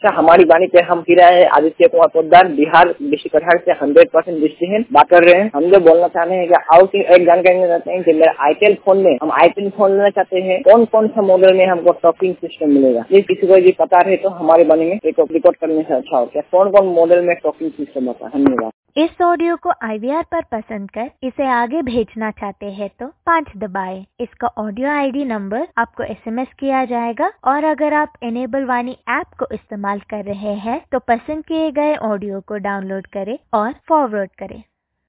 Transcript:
अच्छा, हमारी वाणी पे हम किरा है आदित्य कुमार पोद्दार, बिहार डिस्ट्रिक्ट कटिहार से 100% डिसीजन बात कर रहे हैं। हम जो बोलना चाहते हैं कि आओ की एक जानकारी देना चाहते हैं कि मेरे आईटेल फोन में हम आईटेल फोन लेना चाहते हैं, कौन कौन सा मॉडल में हमको टॉकिंग सिस्टम मिलेगा। ये किसी को यदि पता रहे तो हमारे वाणी में रिकॉर्ड करने से अच्छा हो क्या, कौन कौन मॉडल में टॉकिंग सिस्टम होता है। धन्यवाद। इस ऑडियो को IVR पर पसंद कर इसे आगे भेजना चाहते हैं तो 5 दबाएं। इसका ऑडियो ID नंबर आपको SMS किया जाएगा और अगर आप इनेबल वाणी ऐप को इस्तेमाल कर रहे हैं तो पसंद किए गए ऑडियो को डाउनलोड करें और फॉरवर्ड करें।